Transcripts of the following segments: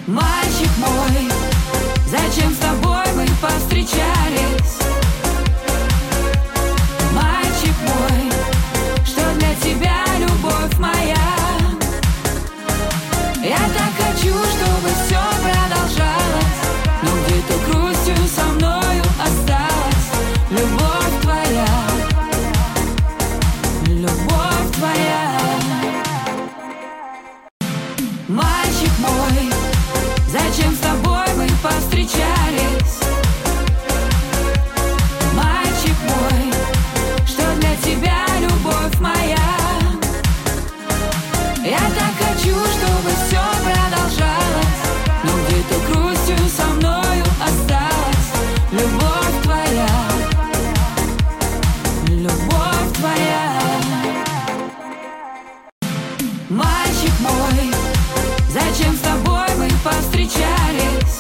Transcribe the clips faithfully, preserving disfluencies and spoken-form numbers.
Мальчик мой, зачем с тобой мы повстречались? Мальчик мой, что для тебя любовь моя? Я так хочу, чтобы все продолжалось, но где-то грустью со мною осталась любовь твоя, любовь твоя. Мальчик мой, зачем с тобой мы повстречались? Мальчик мой, что для тебя любовь моя? Я так хочу, чтобы все продолжалось, но где-то грустью со мною осталась любовь твоя, любовь твоя. Мальчик мой, зачем с тобой мы повстречались?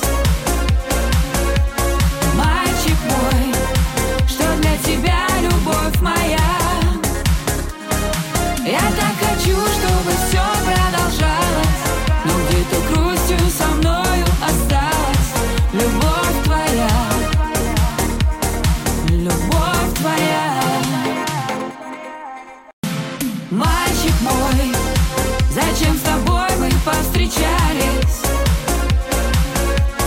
Мальчик мой, что для тебя любовь моя? Я так хочу, чтобы все продолжалось, но где-то грустью со мною осталась любовь твоя, любовь твоя.